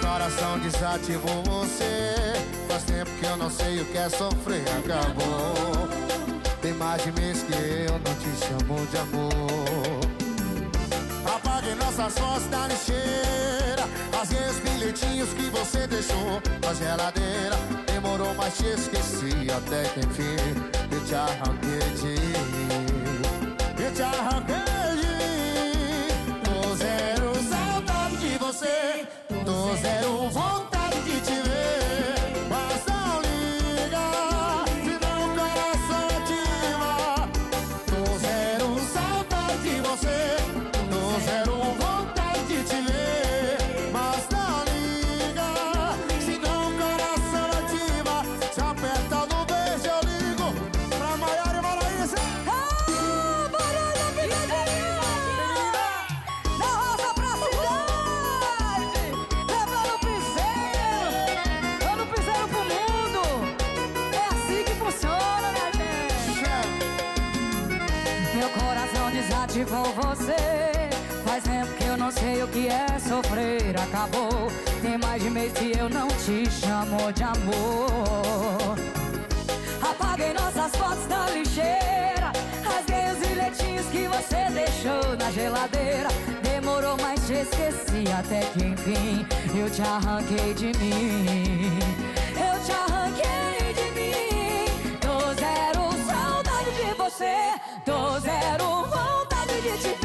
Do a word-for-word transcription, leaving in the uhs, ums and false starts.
coração desativou você. Faz tempo que eu não sei o que é sofrer. Acabou. Tem mais de mês que eu não te chamo de amor. Apaguei nossas fotos da lixeira. Rasguei os bilhetinhos que você deixou na geladeira. Demorou, mas te esqueci até que enfim eu te arranquei de mim. Eu te arranquei de mim. Tô zero saudade de você. Tô zero vontade de te ver. Mas não liga, senão o coração ativa. Tô zero saudade de você. Tô zero vontade de te ver. Mas não liga, senão o coração ativa. Se aperta no beijo eu ligo pra Maiara e Maraísa. Ah, Maiara Picadinha! Da roça pra cidade, levando o piseiro, dando o piseiro pro mundo. É assim que funciona, minha gente. Meu coração desativou você. Faz tempo que eu não sei o que é sofrer. Acabou. Tem mais de mês que eu não te chamo de amor. Apaguei nossas fotos da lixeira. Rasguei os bilhetinhos que você deixou na geladeira. Demorou, mas te esqueci até que enfim eu te arranquei de mim. Eu te arranquei de mim. Tô zero saudade de você. Tô zero vontade de te ver.